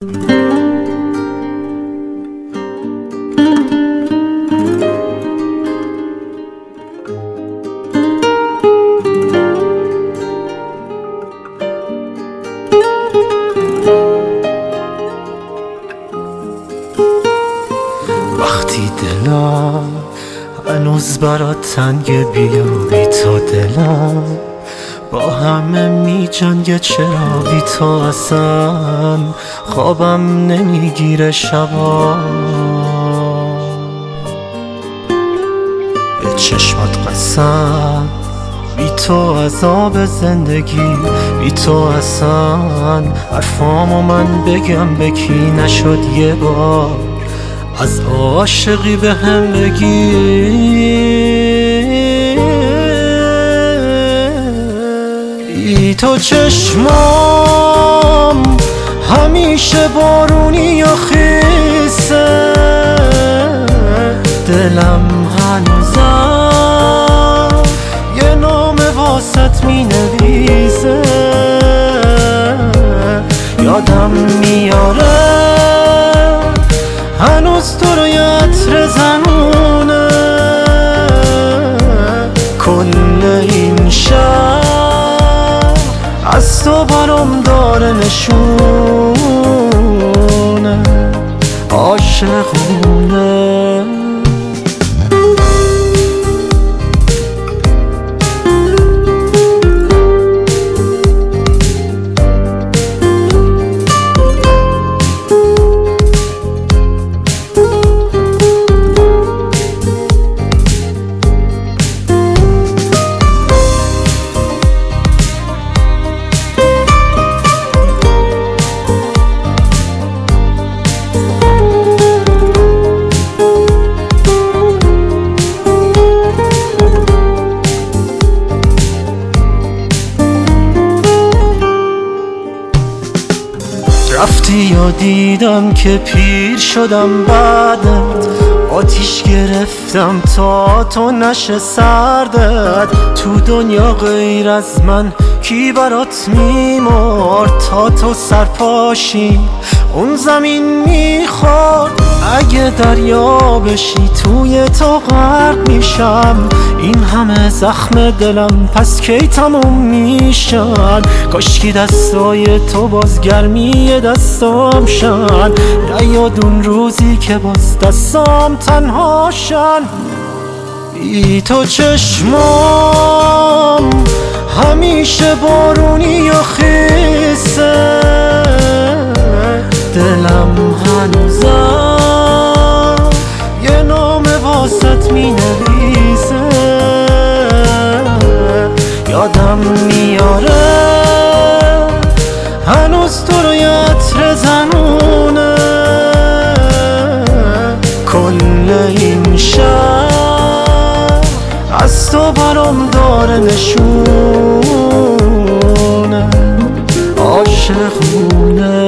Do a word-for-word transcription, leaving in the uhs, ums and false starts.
وقتی دلم هنوز برات تنگ، بیا بی تو دلم با همه می جنگه، چرا بی تو اصلا خوابم نمیگیره شبا. به چشمات قسم، بی تو عذاب زندگی، بی تو اصلا حرفامو من بگم به کی نشد یه بار از عاشقی به هم بگی. بی تو چشمام همیشه بارونی و خیسه، دلم هنوزم یه نام واسط می نویسه. یادم میاره هنوز تو رو یه عطر زنونه، کل این شهر از تو برام داره نشونه عاشقونه. رفتی یا دیدم که پیر شدم بعدت، آتیش گرفتم تا تو نشه سردت. تو دنیا غیر از من کی برات میمرد، تا تو سرپاشی اون زمین میخورد. اگه دریا بشی توی تو غرق میشم، این همه زخم دلم پس کی تموم میشن. کاشکی دستای تو باز گرمی دستام شن، نیاد اون روزی که باز دستام تنها شن. بی تو چشمام همیشه بارونی و خیسه، دلم هنوزم یه نام واسط می نویسه. یادم میاره هنوز تو رو یه عطر زنونه، کل این شهر از تو برام داره نشونه عاشقونه.